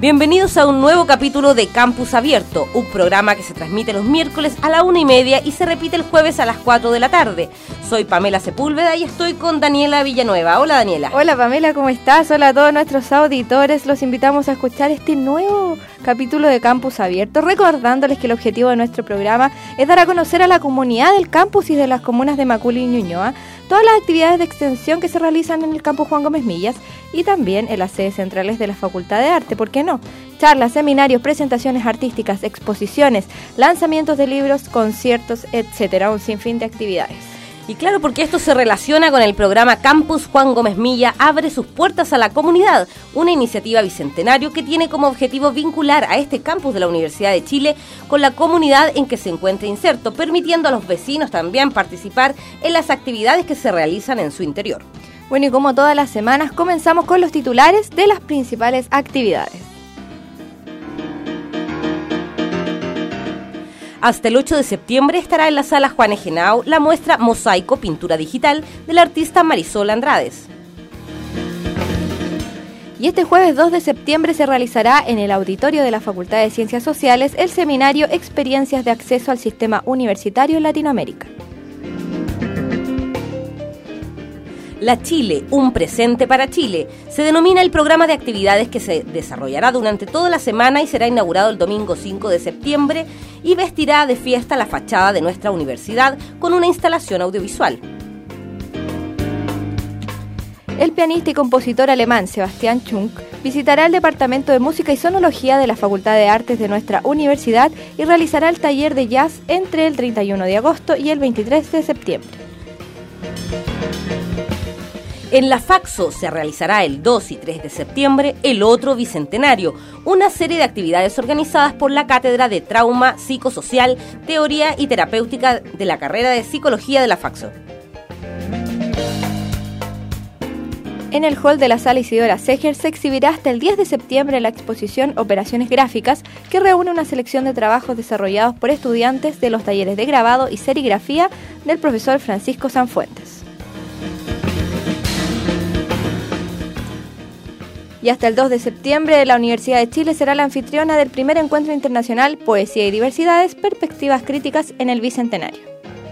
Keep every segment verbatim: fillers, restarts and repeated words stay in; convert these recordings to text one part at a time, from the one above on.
Bienvenidos a un nuevo capítulo de Campus Abierto, un programa que se transmite los miércoles a la una y media y se repite el jueves a las cuatro de la tarde. Soy Pamela Sepúlveda y estoy con Daniela Villanueva. Hola, Daniela. Hola, Pamela, ¿cómo estás? Hola a todos nuestros auditores. Los invitamos a escuchar este nuevo capítulo de Campus Abierto, recordándoles que el objetivo de nuestro programa es dar a conocer a la comunidad del campus y de las comunas de Macul y Ñuñoa todas las actividades de extensión que se realizan en el campus Juan Gómez Millas y también en las sedes centrales de la Facultad de Arte, ¿por qué no? Charlas, seminarios, presentaciones artísticas, exposiciones, lanzamientos de libros, conciertos, etcétera, un sinfín de actividades. Y claro, porque esto se relaciona con el programa Campus Juan Gómez Milla abre sus puertas a la comunidad, una iniciativa bicentenario que tiene como objetivo vincular a este campus de la Universidad de Chile con la comunidad en que se encuentra inserto, permitiendo a los vecinos también participar en las actividades que se realizan en su interior. Bueno, y como todas las semanas, comenzamos con los titulares de las principales actividades. Hasta el ocho de septiembre estará en la sala Juan Egenau la muestra Mosaico Pintura Digital del artista Marisol Andrades. Y este jueves dos de septiembre se realizará en el auditorio de la Facultad de Ciencias Sociales el seminario Experiencias de Acceso al Sistema Universitario en Latinoamérica. La Chile, un presente para Chile, se denomina el programa de actividades que se desarrollará durante toda la semana y será inaugurado el domingo cinco de septiembre y vestirá de fiesta la fachada de nuestra universidad con una instalación audiovisual. El pianista y compositor alemán Sebastian Schunk visitará el Departamento de Música y Sonología de la Facultad de Artes de nuestra universidad y realizará el taller de jazz entre el treinta y uno de agosto y el veintitrés de septiembre. En la Faxo se realizará el dos y tres de septiembre el otro Bicentenario, una serie de actividades organizadas por la Cátedra de Trauma Psicosocial, Teoría y Terapéutica de la carrera de Psicología de la Faxo. En el hall de la Sala Isidora Seger se exhibirá hasta el diez de septiembre la exposición Operaciones Gráficas, que reúne una selección de trabajos desarrollados por estudiantes de los talleres de grabado y serigrafía del profesor Francisco Sanfuentes. Y hasta el dos de septiembre, la Universidad de Chile será la anfitriona del primer encuentro internacional Poesía y Diversidades, Perspectivas Críticas en el Bicentenario.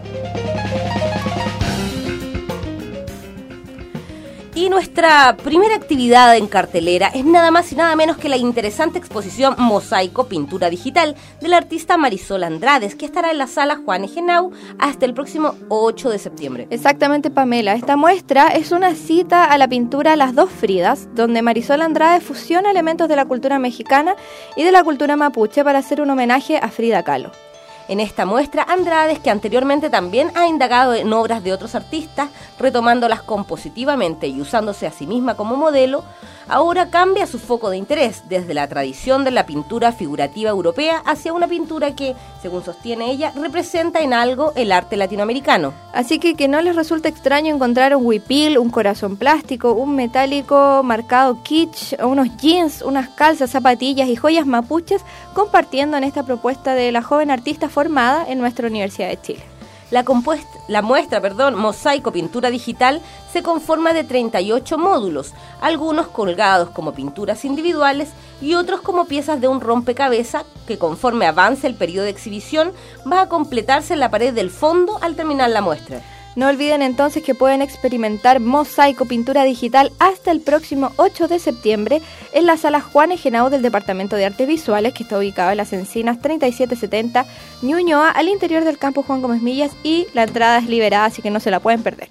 Y nuestra primera actividad en cartelera es nada más y nada menos que la interesante exposición Mosaico Pintura Digital del artista Marisol Andrades, que estará en la sala Juan Egenau hasta el próximo ocho de septiembre. Exactamente, Pamela. Esta muestra es una cita a la pintura Las Dos Fridas, donde Marisol Andrades fusiona elementos de la cultura mexicana y de la cultura mapuche para hacer un homenaje a Frida Kahlo. En esta muestra, Andrades, que anteriormente también ha indagado en obras de otros artistas, retomándolas compositivamente y usándose a sí misma como modelo, ahora cambia su foco de interés desde la tradición de la pintura figurativa europea hacia una pintura que, según sostiene ella, representa en algo el arte latinoamericano. Así que que no les resulte extraño encontrar un huipil, un corazón plástico, un metálico marcado kitsch, unos jeans, unas calzas, zapatillas y joyas mapuches compartiendo en esta propuesta de la joven artista formada en nuestra Universidad de Chile. La, compuesta, la muestra, perdón, Mosaico Pintura Digital se conforma de treinta y ocho módulos, algunos colgados como pinturas individuales y otros como piezas de un rompecabezas que conforme avance el periodo de exhibición va a completarse en la pared del fondo al terminar la muestra. No olviden entonces que pueden experimentar Mosaico Pintura Digital hasta el próximo ocho de septiembre en la sala Juan Egenau del Departamento de Artes Visuales, que está ubicado en las Encinas treinta y siete setenta Ñuñoa, al interior del campus Juan Gómez Millas, y la entrada es liberada, así que no se la pueden perder.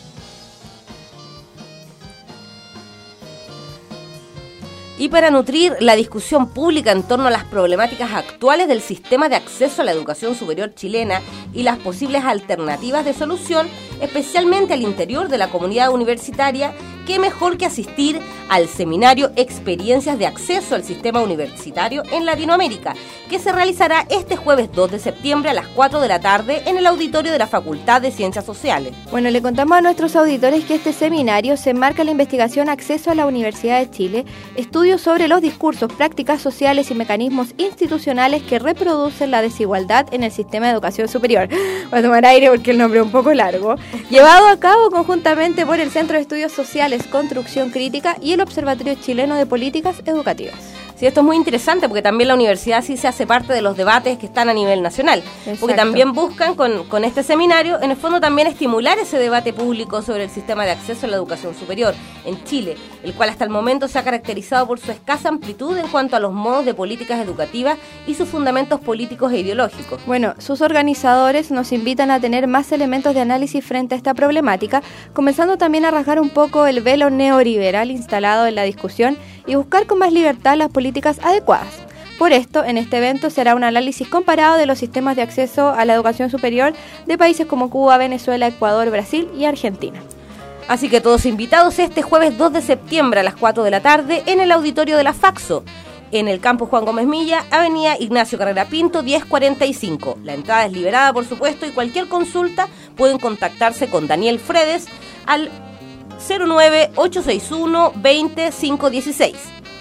Y para nutrir la discusión pública en torno a las problemáticas actuales del sistema de acceso a la educación superior chilena y las posibles alternativas de solución, especialmente al interior de la comunidad universitaria, qué mejor que asistir al seminario Experiencias de Acceso al Sistema Universitario en Latinoamérica, que se realizará este jueves dos de septiembre a las cuatro de la tarde en el auditorio de la Facultad de Ciencias Sociales. Bueno, le contamos a nuestros auditores que este seminario se enmarca en la investigación Acceso a la Universidad de Chile, estudios sobre los discursos, prácticas sociales y mecanismos institucionales que reproducen la desigualdad en el sistema de educación superior. Voy a tomar aire porque el nombre es un poco largo. Llevado a cabo conjuntamente por el Centro de Estudios Sociales, Construcción Crítica y el Observatorio Chileno de Políticas Educativas. Sí, esto es muy interesante porque también la universidad sí se hace parte de los debates que están a nivel nacional. Exacto. Porque también buscan con, con este seminario, en el fondo también estimular ese debate público sobre el sistema de acceso a la educación superior en Chile, el cual hasta el momento se ha caracterizado por su escasa amplitud en cuanto a los modos de políticas educativas y sus fundamentos políticos e ideológicos. Bueno, sus organizadores nos invitan a tener más elementos de análisis frente a esta problemática, comenzando también a rasgar un poco el velo neoliberal instalado en la discusión y buscar con más libertad las políticas adecuadas. Por esto, en este evento será un análisis comparado de los sistemas de acceso a la educación superior de países como Cuba, Venezuela, Ecuador, Brasil y Argentina. Así que todos invitados este jueves dos de septiembre a las cuatro de la tarde en el auditorio de la Faxo, en el campus Juan Gómez Milla, avenida Ignacio Carrera Pinto, diez cuarenta y cinco. La entrada es liberada, por supuesto, y cualquier consulta pueden contactarse con Daniel Fredes al cero nueve ocho seis uno veinte cinco dieciséis.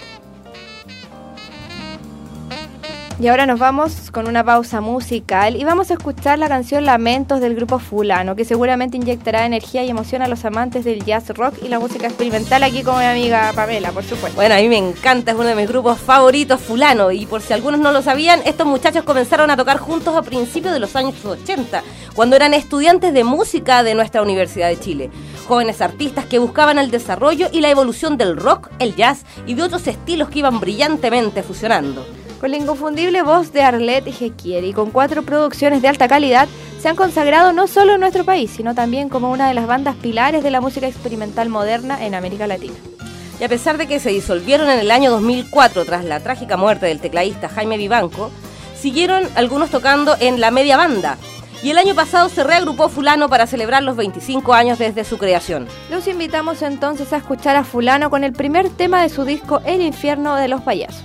Y ahora nos vamos con una pausa musical y vamos a escuchar la canción Lamentos del grupo Fulano, que seguramente inyectará energía y emoción a los amantes del jazz rock y la música experimental, aquí con mi amiga Pamela, por supuesto. Bueno, a mí me encanta, es uno de mis grupos favoritos, Fulano, y por si algunos no lo sabían, estos muchachos comenzaron a tocar juntos a principios de los años ochenta, cuando eran estudiantes de música de nuestra Universidad de Chile. Jóvenes artistas que buscaban el desarrollo y la evolución del rock, el jazz y de otros estilos que iban brillantemente fusionando. Con la inconfundible voz de Arlette Jequier y con cuatro producciones de alta calidad, se han consagrado no solo en nuestro país, sino también como una de las bandas pilares de la música experimental moderna en América Latina. Y a pesar de que se disolvieron en el año dos mil cuatro tras la trágica muerte del tecladista Jaime Vivanco, siguieron algunos tocando en la media banda. Y el año pasado se reagrupó Fulano para celebrar los veinticinco años desde su creación. Los invitamos entonces a escuchar a Fulano con el primer tema de su disco El infierno de los payasos.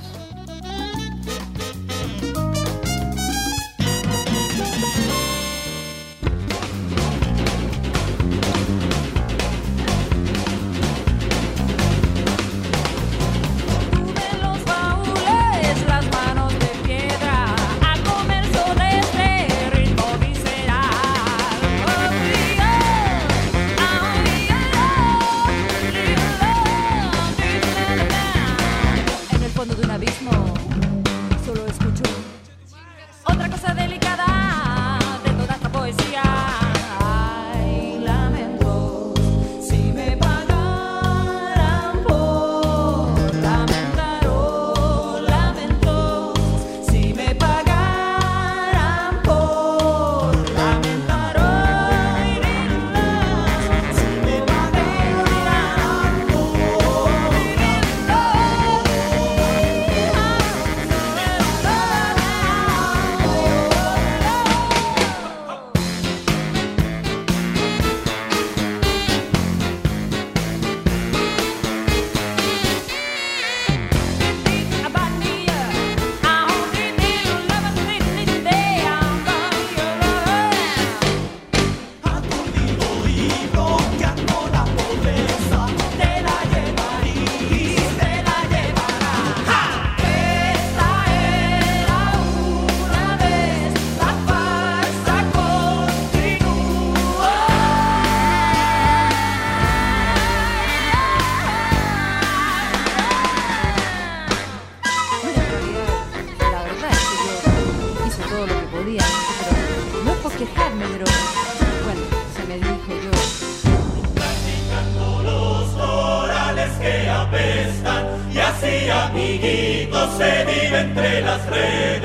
amiguitos se vive entre las redes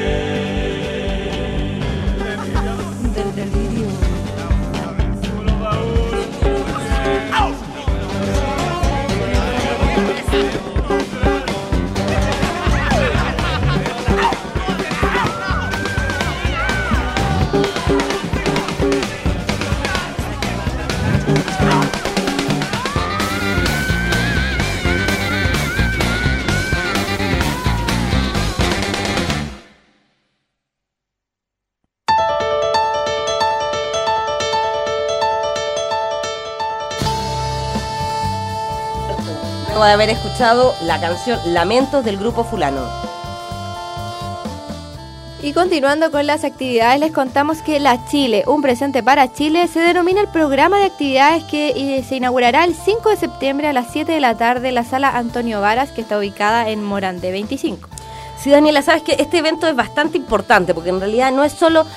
del delirio. De haber escuchado la canción Lamentos del grupo Fulano. Y continuando con las actividades, les contamos que La Chile, un presente para Chile, se denomina el programa de actividades que eh, se inaugurará el cinco de septiembre a las siete de la tarde en la sala Antonio Varas, que está ubicada en Morandé veinticinco. Sí, Daniela, sabes que este evento es bastante importante porque en realidad no es solo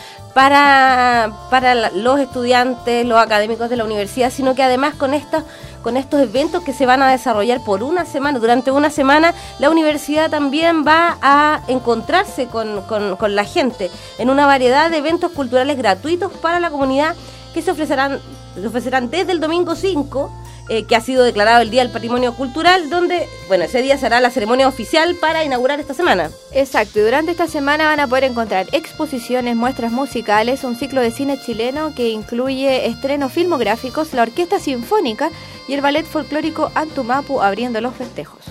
para, para la, los estudiantes, los académicos de la universidad, sino que además con estos, con estos eventos que se van a desarrollar por una semana, durante una semana, la universidad también va a encontrarse con, con, con la gente en una variedad de eventos culturales gratuitos para la comunidad que se ofrecerán, se ofrecerán desde el domingo cinco, Eh, que ha sido declarado el Día del Patrimonio Cultural, donde, bueno, ese día será la ceremonia oficial para inaugurar esta semana. Exacto, y durante esta semana van a poder encontrar exposiciones, muestras musicales, un ciclo de cine chileno que incluye estrenos filmográficos, la Orquesta Sinfónica y el Ballet Folclórico Antumapu abriendo los festejos.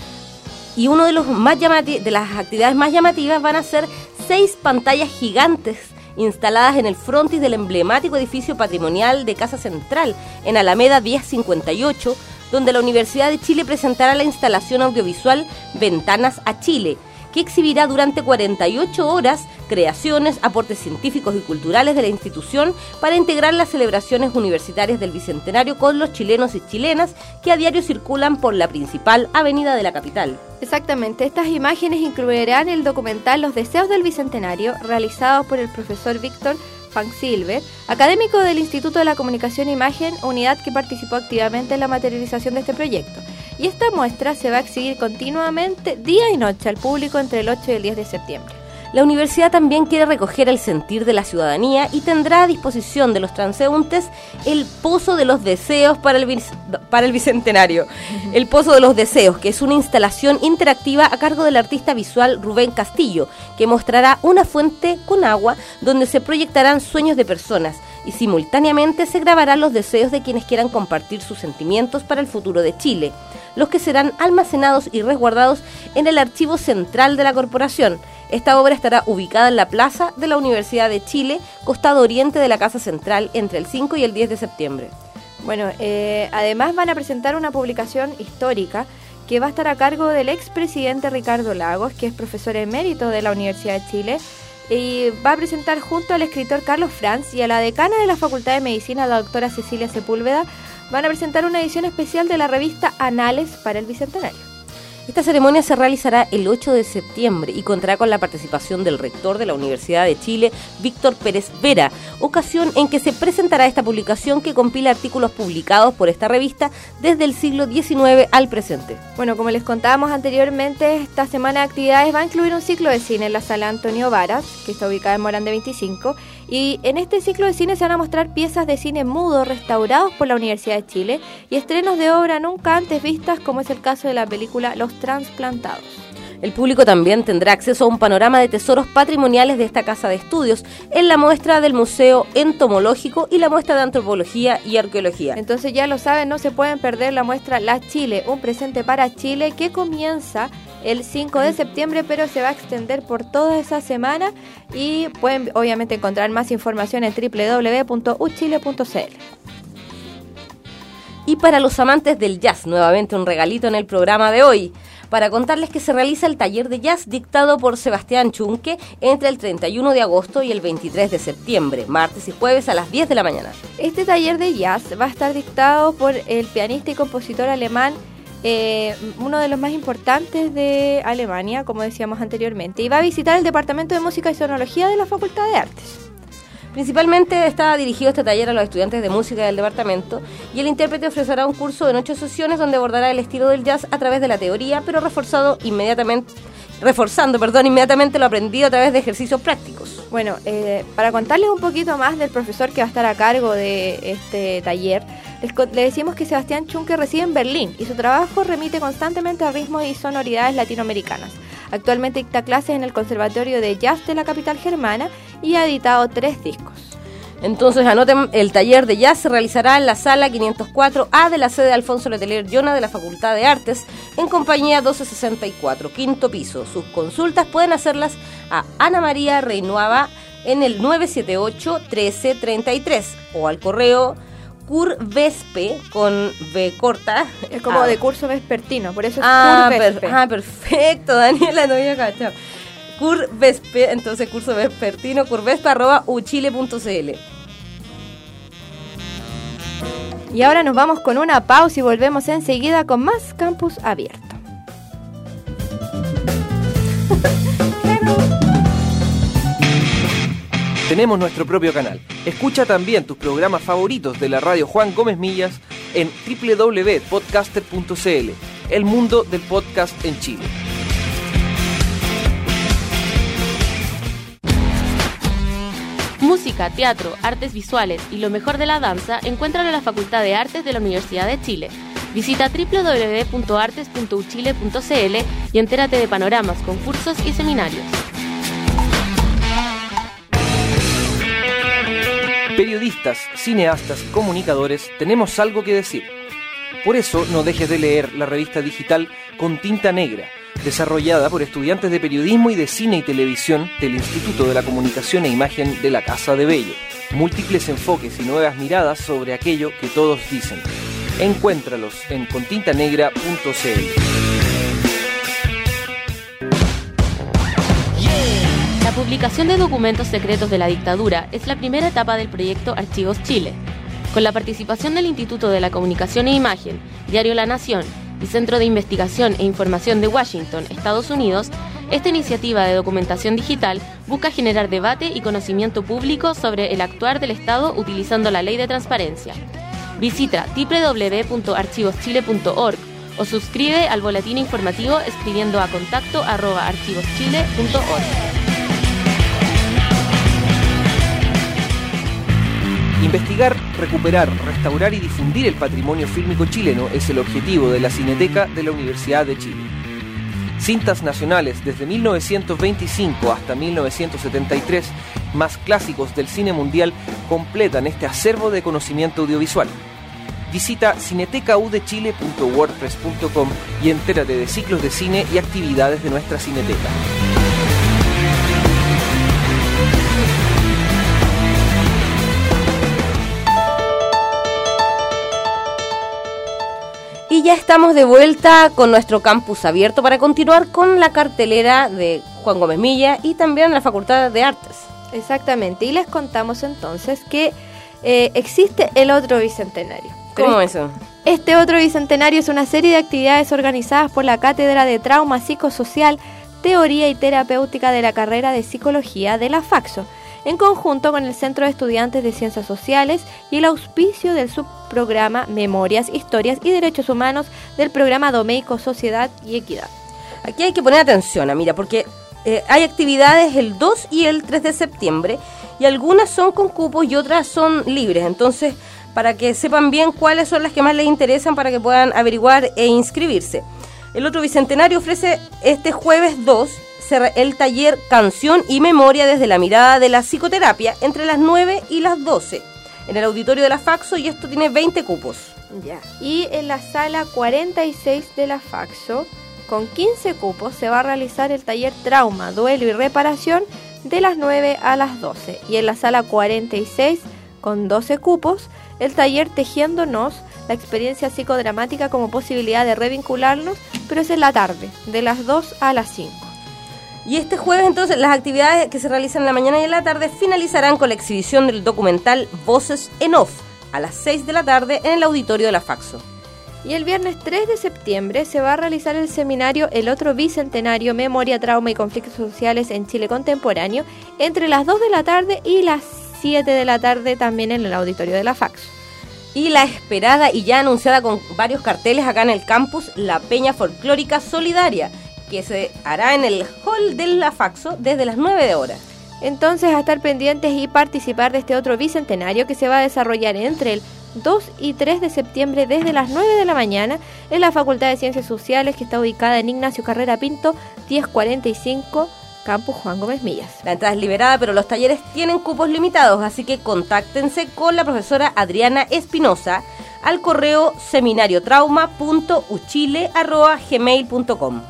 Y uno de los más llamati- de las actividades más llamativas van a ser seis pantallas gigantes instaladas en el frontis del emblemático edificio patrimonial de Casa Central, en Alameda diez cincuenta y ocho, donde la Universidad de Chile presentará la instalación audiovisual Ventanas a Chile, que exhibirá durante cuarenta y ocho horas creaciones, aportes científicos y culturales de la institución para integrar las celebraciones universitarias del Bicentenario con los chilenos y chilenas que a diario circulan por la principal avenida de la capital. Exactamente, estas imágenes incluirán el documental Los Deseos del Bicentenario, realizado por el profesor Víctor Frank Silver, académico del Instituto de la Comunicación e Imagen, unidad que participó activamente en la materialización de este proyecto. Y esta muestra se va a exhibir continuamente, día y noche, al público entre el ocho y el diez de septiembre. La universidad también quiere recoger el sentir de la ciudadanía y tendrá a disposición de los transeúntes el Pozo de los Deseos para el, bic- para el Bicentenario. El Pozo de los Deseos, que es una instalación interactiva a cargo del artista visual Rubén Castillo, que mostrará una fuente con agua donde se proyectarán sueños de personas y simultáneamente se grabarán los deseos de quienes quieran compartir sus sentimientos para el futuro de Chile, los que serán almacenados y resguardados en el archivo central de la corporación. Esta obra estará ubicada en la plaza de la Universidad de Chile, costado oriente de la Casa Central, entre el cinco y el diez de septiembre. Bueno, eh, además van a presentar una publicación histórica que va a estar a cargo del expresidente Ricardo Lagos, que es profesor emérito de la Universidad de Chile, y va a presentar junto al escritor Carlos Franz y a la decana de la Facultad de Medicina, la doctora Cecilia Sepúlveda, van a presentar una edición especial de la revista Anales para el Bicentenario. Esta ceremonia se realizará el ocho de septiembre y contará con la participación del rector de la Universidad de Chile, Víctor Pérez Vera, ocasión en que se presentará esta publicación que compila artículos publicados por esta revista desde el siglo diecinueve al presente. Bueno, como les contábamos anteriormente, esta semana de actividades va a incluir un ciclo de cine en la sala Antonio Varas, que está ubicada en Morandé veinticinco, y en este ciclo de cine se van a mostrar piezas de cine mudo restaurados por la Universidad de Chile y estrenos de obra nunca antes vistas, como es el caso de la película Los Transplantados. El público también tendrá acceso a un panorama de tesoros patrimoniales de esta casa de estudios en la muestra del Museo Entomológico y la muestra de Antropología y Arqueología. Entonces ya lo saben, no se pueden perder la muestra La Chile, un presente para Chile, que comienza el cinco de septiembre, pero se va a extender por toda esa semana y pueden obviamente encontrar más información en doble u doble u doble u punto u chile punto c l. Y para los amantes del jazz, nuevamente un regalito en el programa de hoy, para contarles que se realiza el taller de jazz dictado por Sebastián Chunque entre el treinta y uno de agosto y el veintitrés de septiembre, martes y jueves a las diez de la mañana. Este taller de jazz va a estar dictado por el pianista y compositor alemán, eh, uno de los más importantes de Alemania, como decíamos anteriormente, y va a visitar el Departamento de Música y Sonología de la Facultad de Artes. Principalmente está dirigido este taller a los estudiantes de música del departamento y el intérprete ofrecerá un curso en ocho sesiones donde abordará el estilo del jazz a través de la teoría, pero reforzado inmediatamente, reforzando perdón, inmediatamente lo aprendido a través de ejercicios prácticos. Bueno, eh, para contarles un poquito más del profesor que va a estar a cargo de este taller, les, le decimos que Sebastián Chunque reside en Berlín y su trabajo remite constantemente a ritmos y sonoridades latinoamericanas. Actualmente dicta clases en el Conservatorio de Jazz de la capital germana y ha editado tres discos. Entonces anoten, el taller de jazz se realizará en la sala quinientos cuatro A de la sede Alfonso Letelier Llona de la Facultad de Artes, en compañía doce sesenta y cuatro, quinto piso. Sus consultas pueden hacerlas a Ana María Reinuava en el nueve siete ocho, trece treinta y tres o al correo curvespe con B corta. Es como ah. de curso vespertino, por eso es ah, curvespe. per, ah, perfecto, Daniela, no había cachado. Curvespe, entonces curso vespertino, curvespe arroba uchile punto cl. Y ahora nos vamos con una pausa y volvemos enseguida con más Campus Abierto. Tenemos nuestro propio canal. Escucha también tus programas favoritos de la radio Juan Gómez Millas en doble u doble u doble u punto podcaster punto cl, el mundo del podcast en Chile. Música, teatro, artes visuales y lo mejor de la danza, encuéntralo en la Facultad de Artes de la Universidad de Chile. Visita doble u doble u doble u punto artes punto uchile punto cl y entérate de panoramas, concursos y seminarios. Periodistas, cineastas, comunicadores, tenemos algo que decir. Por eso no dejes de leer la revista digital Con Tinta Negra, desarrollada por estudiantes de periodismo y de cine y televisión del Instituto de la Comunicación e Imagen de la Casa de Bello. Múltiples enfoques y nuevas miradas sobre aquello que todos dicen. Encuéntralos en contintanegra punto cl. La publicación de documentos secretos de la dictadura es la primera etapa del proyecto Archivos Chile. Con la participación del Instituto de la Comunicación e Imagen, Diario La Nación y Centro de Investigación e Información de Washington, Estados Unidos, esta iniciativa de documentación digital busca generar debate y conocimiento público sobre el actuar del Estado utilizando la Ley de Transparencia. Visita doble u doble u doble u punto archivos chile punto org o suscribe al boletín informativo escribiendo a contacto arroba archivos chile punto org. Investigar, recuperar, restaurar y difundir el patrimonio fílmico chileno es el objetivo de la Cineteca de la Universidad de Chile. Cintas nacionales desde mil novecientos veinticinco hasta mil novecientos setenta y tres, más clásicos del cine mundial, completan este acervo de conocimiento audiovisual. Visita cineteca u de chile punto wordpress punto com y entérate de ciclos de cine y actividades de nuestra cineteca. Y ya estamos de vuelta con nuestro campus abierto para continuar con la cartelera de Juan Gómez Millas y también la Facultad de Artes. Exactamente, y les contamos entonces que eh, existe el otro bicentenario. ¿Cómo eso? Este otro bicentenario es una serie de actividades organizadas por la Cátedra de Trauma Psicosocial, Teoría y Terapéutica de la carrera de Psicología de la Faxo, en conjunto con el Centro de Estudiantes de Ciencias Sociales y el auspicio del subprograma Memorias, Historias y Derechos Humanos del programa Domeico Sociedad y Equidad. Aquí hay que poner atención, mira, porque eh, hay actividades el dos y el tres de septiembre y algunas son con cupos y otras son libres, entonces para que sepan bien cuáles son las que más les interesan para que puedan averiguar e inscribirse. El otro bicentenario ofrece este jueves dos el taller Canción y Memoria desde la mirada de la psicoterapia entre las nueve y las doce en el auditorio de la Faxo, y esto tiene veinte cupos. Ya. Y en la sala cuarenta y seis de la Faxo, con quince cupos, se va a realizar el taller Trauma, Duelo y Reparación de las nueve a las doce. Y en la sala cuarenta y seis, con doce cupos, el taller Tejiéndonos, la experiencia psicodramática como posibilidad de revincularnos, pero es en la tarde, de las dos a las cinco. Y este jueves entonces las actividades que se realizan en la mañana y en la tarde finalizarán con la exhibición del documental Voces en Off a las seis de la tarde en el auditorio de la Faxo. Y el viernes tres de septiembre se va a realizar el seminario El Otro Bicentenario, Memoria, Trauma y Conflictos Sociales en Chile Contemporáneo entre las dos de la tarde y las siete de la tarde también en el auditorio de la Faxo. Y la esperada y ya anunciada con varios carteles acá en el campus, la Peña Folclórica Solidaria, que se hará en el hall de la Faxo desde las nueve de hora. Entonces, a estar pendientes y participar de este otro bicentenario que se va a desarrollar entre el dos y tres de septiembre desde las nueve de la mañana en la Facultad de Ciencias Sociales, que está ubicada en Ignacio Carrera Pinto, diez cuarenta y cinco, Campus Juan Gómez Millas. La entrada es liberada, pero los talleres tienen cupos limitados, así que contáctense con la profesora Adriana Espinosa al correo seminariotrauma punto uchile arroba gmail punto com.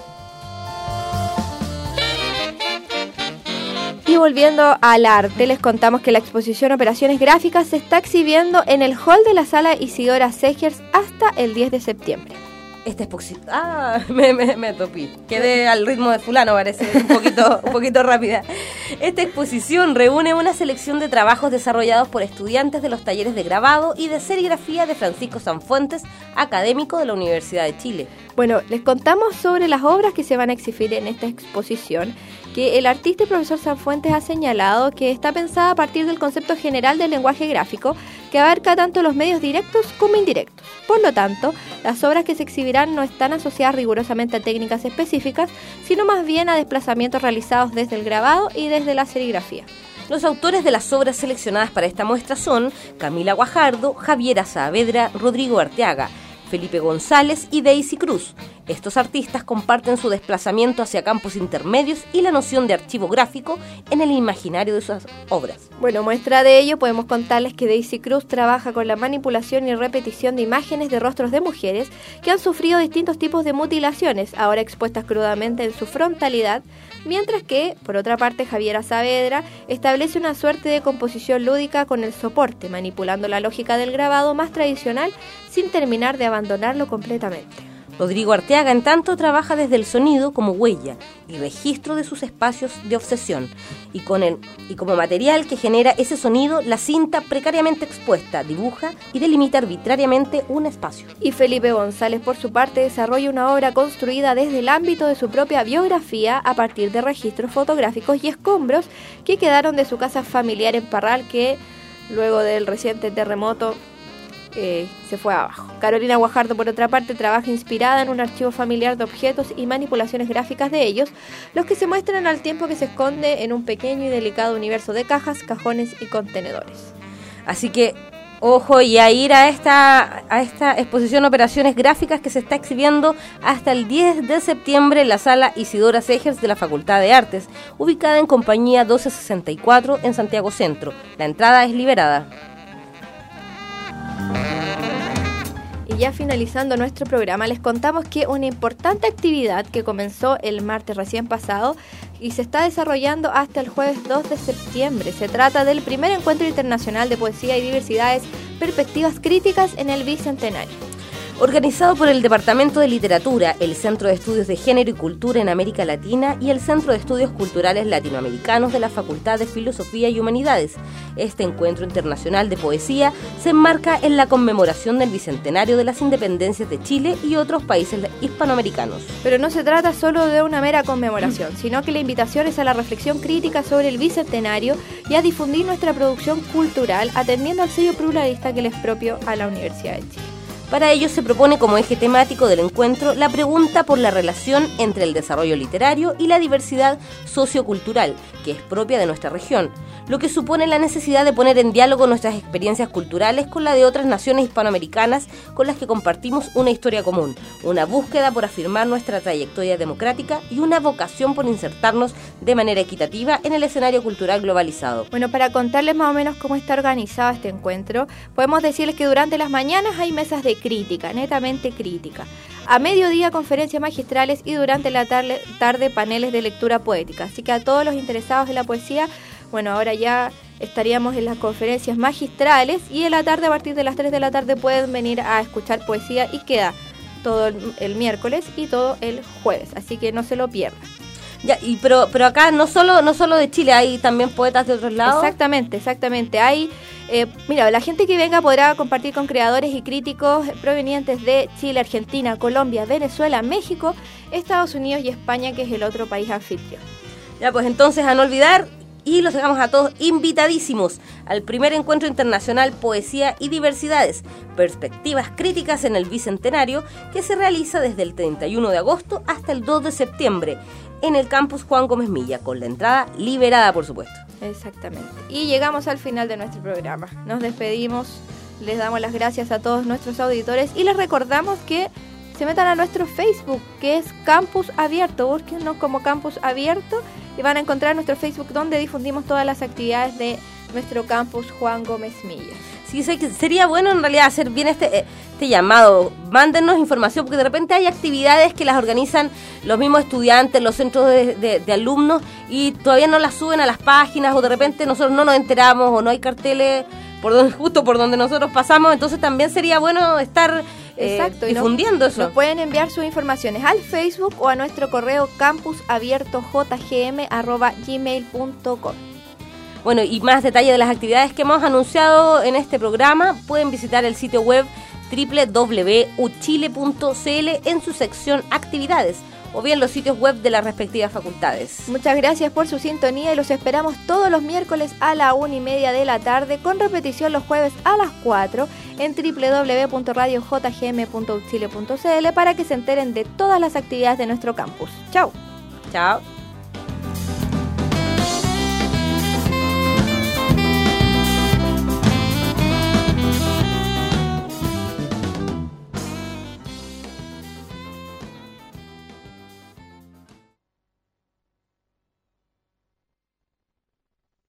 Y volviendo al arte, les contamos que la exposición Operaciones Gráficas se está exhibiendo en el hall de la sala Isidora Segers hasta el diez de septiembre. Esta exposición... Ah, me, me, me topí. Quedé al ritmo de fulano, parece, un poquito, un poquito rápida. Esta exposición reúne una selección de trabajos desarrollados por estudiantes de los talleres de grabado y de serigrafía de Francisco Sanfuentes, académico de la Universidad de Chile. Bueno, les contamos sobre las obras que se van a exhibir en esta exposición, que el artista y profesor Sanfuentes ha señalado que está pensada a partir del concepto general del lenguaje gráfico, que abarca tanto los medios directos como indirectos. Por lo tanto, las obras que se exhibirán no están asociadas rigurosamente a técnicas específicas, sino más bien a desplazamientos realizados desde el grabado y desde la serigrafía. Los autores de las obras seleccionadas para esta muestra son Camila Guajardo, Javiera Saavedra, Rodrigo Arteaga, Felipe González y Daisy Cruz. Estos artistas comparten su desplazamiento hacia campos intermedios y la noción de archivo gráfico en el imaginario de sus obras. Bueno, muestra de ello podemos contarles que Daisy Cruz trabaja con la manipulación y repetición de imágenes de rostros de mujeres que han sufrido distintos tipos de mutilaciones, ahora expuestas crudamente en su frontalidad, mientras que, por otra parte, Javiera Saavedra establece una suerte de composición lúdica con el soporte, manipulando la lógica del grabado más tradicional sin terminar de abandonarlo completamente. Rodrigo Arteaga, en tanto, trabaja desde el sonido como huella y registro de sus espacios de obsesión, y, con el, y como material que genera ese sonido, la cinta precariamente expuesta dibuja y delimita arbitrariamente un espacio. Y Felipe González, por su parte, desarrolla una obra construida desde el ámbito de su propia biografía a partir de registros fotográficos y escombros que quedaron de su casa familiar en Parral, que luego del reciente terremoto Eh, se fue abajo. Carolina Guajardo, por otra parte, trabaja inspirada en un archivo familiar de objetos y manipulaciones gráficas de ellos, los que se muestran al tiempo que se esconde en un pequeño y delicado universo de cajas, cajones y contenedores. Así que, ojo, y a ir a esta, a esta exposición Operaciones Gráficas que se está exhibiendo hasta el diez de septiembre en la sala Isidora Segers de la Facultad de Artes, ubicada en Compañía doce sesenta y cuatro en Santiago Centro. La entrada es liberada. Y ya finalizando nuestro programa, les contamos que una importante actividad que comenzó el martes recién pasado y se está desarrollando hasta el jueves dos de septiembre. Se trata del primer encuentro internacional de poesía y diversidades, perspectivas críticas en el Bicentenario. Organizado por el Departamento de Literatura, el Centro de Estudios de Género y Cultura en América Latina y el Centro de Estudios Culturales Latinoamericanos de la Facultad de Filosofía y Humanidades. Este encuentro internacional de poesía se enmarca en la conmemoración del Bicentenario de las Independencias de Chile y otros países hispanoamericanos. Pero no se trata solo de una mera conmemoración, sino que la invitación es a la reflexión crítica sobre el Bicentenario y a difundir nuestra producción cultural atendiendo al sello pluralista que le es propio a la Universidad de Chile. Para ello se propone como eje temático del encuentro la pregunta por la relación entre el desarrollo literario y la diversidad sociocultural, que es propia de nuestra región, lo que supone la necesidad de poner en diálogo nuestras experiencias culturales con la de otras naciones hispanoamericanas con las que compartimos una historia común, una búsqueda por afirmar nuestra trayectoria democrática y una vocación por insertarnos de manera equitativa en el escenario cultural globalizado. Bueno, para contarles más o menos cómo está organizado este encuentro, podemos decirles que durante las mañanas hay mesas de crítica, netamente crítica. A mediodía conferencias magistrales y durante la tarde, tarde paneles de lectura poética. Así que a todos los interesados en la poesía, bueno, ahora ya estaríamos en las conferencias magistrales y en la tarde, a partir de las tres de la tarde, pueden venir a escuchar poesía y queda todo el, el miércoles y todo el jueves. Así que no se lo pierdan. Ya, y pero pero acá no solo no solo de Chile, hay también poetas de otros lados. Exactamente, exactamente. Hay, eh, mira, la gente que venga podrá compartir con creadores y críticos provenientes de Chile, Argentina, Colombia, Venezuela, México, Estados Unidos y España, que es el otro país anfitrión. Ya, pues entonces a no olvidar, y los dejamos a todos invitadísimos al primer encuentro internacional Poesía y Diversidades, Perspectivas Críticas en el Bicentenario, que se realiza desde el treinta y uno de agosto hasta el dos de septiembre en el campus Juan Gómez Milla, con la entrada liberada, por supuesto. Exactamente. Y llegamos al final de nuestro programa. Nos despedimos, les damos las gracias a todos nuestros auditores y les recordamos que se metan a nuestro Facebook, que es Campus Abierto. Búsquennos como Campus Abierto y van a encontrar nuestro Facebook donde difundimos todas las actividades de nuestro campus Juan Gómez Milla. Sí, sería bueno en realidad hacer bien este, este llamado. Mándennos información, porque de repente hay actividades que las organizan los mismos estudiantes, los centros de, de, de alumnos, y todavía no las suben a las páginas, o de repente nosotros no nos enteramos, o no hay carteles por donde, justo por donde nosotros pasamos. Entonces también sería bueno estar eh, Exacto, y nos- difundiendo eso. Nos pueden enviar sus informaciones al Facebook o a nuestro correo campusabiertojgm arroba gmail punto com. Bueno, y más detalles de las actividades que hemos anunciado en este programa, pueden visitar el sitio web doble u doble u doble u punto u chile punto c l en su sección Actividades, o bien los sitios web de las respectivas facultades. Muchas gracias por su sintonía y los esperamos todos los miércoles a la una y media de la tarde, con repetición los jueves a las cuatro en doble u doble u doble u punto radio j g m punto u chile punto c l para que se enteren de todas las actividades de nuestro campus. Chao. Chao.